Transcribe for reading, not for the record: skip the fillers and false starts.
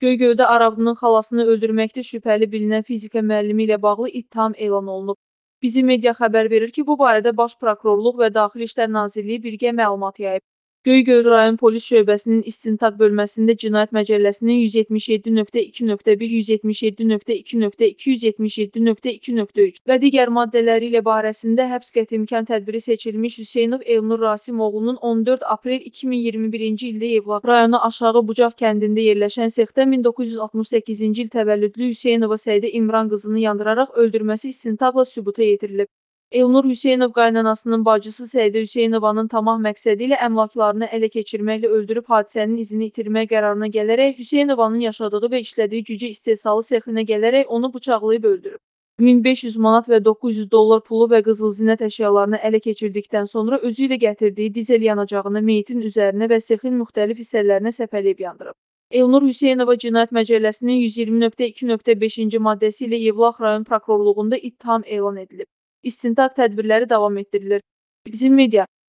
Göygöldə arvadının xalasını öldürməkdə şübhəli bilinən fizika müəllimi ilə bağlı ittiham elan olunub. Bizim media xəbər verir ki, bu barədə Baş Prokurorluq və Daxili İşlər Nazirliyi birgə məlumat yayıb. Göygöl rayon polis şöbəsinin istintaq bölməsində Cinayət Məcəlləsinin 177.2.1, 177.2.2, 177.2.3 və digər maddələri ilə barəsində həbs qəti imkan tədbiri seçilmiş Hüseynov Elnur Rasimoğlunun 14 aprel 2021-ci ildə Yevlax rayonu Aşağı Bucaq kəndində yerləşən sexdə 1968-ci il təvəllüdlü Hüseynova Səidə İmran qızını yandıraraq öldürməsi istintaqla sübuta yetirilib. Elnur Hüseynov qaynanasının bacısı Səidə Hüseynovanın tamah məqsədi ilə əmlaklarını ələ keçirməklə öldürüb hadisənin izini itirmək qərarına gələrək Hüseynovanın yaşadığı və işlədiyi cücə istehsalı sexinə gələrək onu bıçaqlayıb öldürüb. 1500 manat və 900 dollar pulu və qızıl zinət əşyalarını ələ keçirdikdən sonra özü ilə gətirdiyi dizel yanacağını meyitin üzərinə və sexin müxtəlif hissələrinə səpələyib yandırıb. Elnur Hüseynova Cinayət Məcəlləsinin 120.2.5-ci maddəsi ilə Yevlax rayon prokurorluğunda ittiham elan edilib. İstintaq tədbirləri davam etdirilir. Bizim media